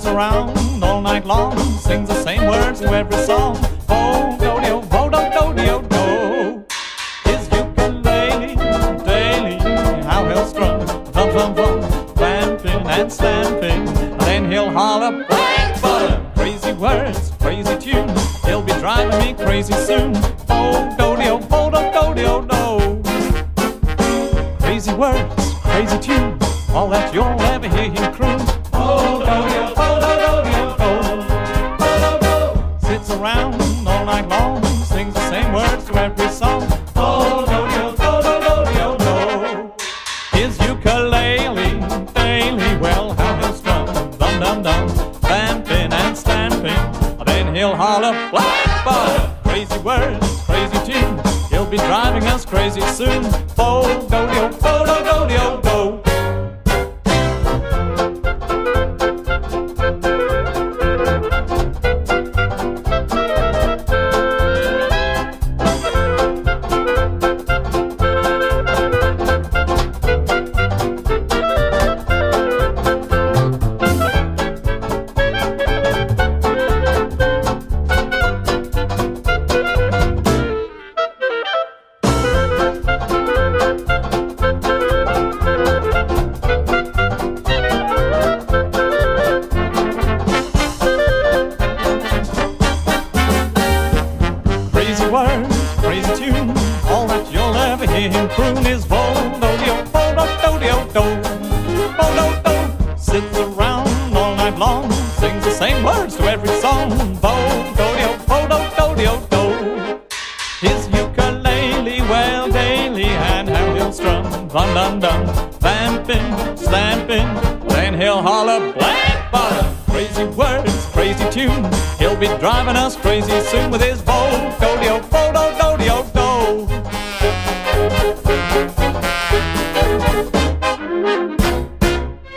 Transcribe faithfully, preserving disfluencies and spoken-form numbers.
around all night long, sings the same words to every song. Oh, do-de-o, oh-do-do-de-o-do. His ukulele, daily, how he'll strum, thump, thump, thump, vamping and stamping. Then he'll holler, black butter, crazy words, crazy tune. He'll be driving me crazy soon. Oh, do-de-o, oh-do-do-de-o-do. Crazy words, crazy tune, all that you'll ever hear him croon. Oh, do-de-o, oh-do-do-de-o-do. Sits around all night long, sings the same words to every song. Oh, do-de-o, oh-do-do-de-o-do. His ukulele, daily, well, how he'll strum, dum-dum-dum, vamping and stamping. Then he'll holler, black butter, crazy words, crazy tune. He'll be driving us crazy soon. Oh, do-de-o, oh-do-do-de-o-do. Crazy words, crazy tune, all that you'll ever hear him croon is vo-do-de-o, vo-do-do-de-o-do, vo-do-do. Sits around all night long, sings the same words to every song. Vo-do-de-o, vo-do-do-de-o-do. His ukulele, well, daily, and how he'll strum, dum-dum-dum, vamping, stamping. Then he'll holler, black butter, crazy words, crazy tune. He'll be driving us crazy soon with his vo-do-de-o, vo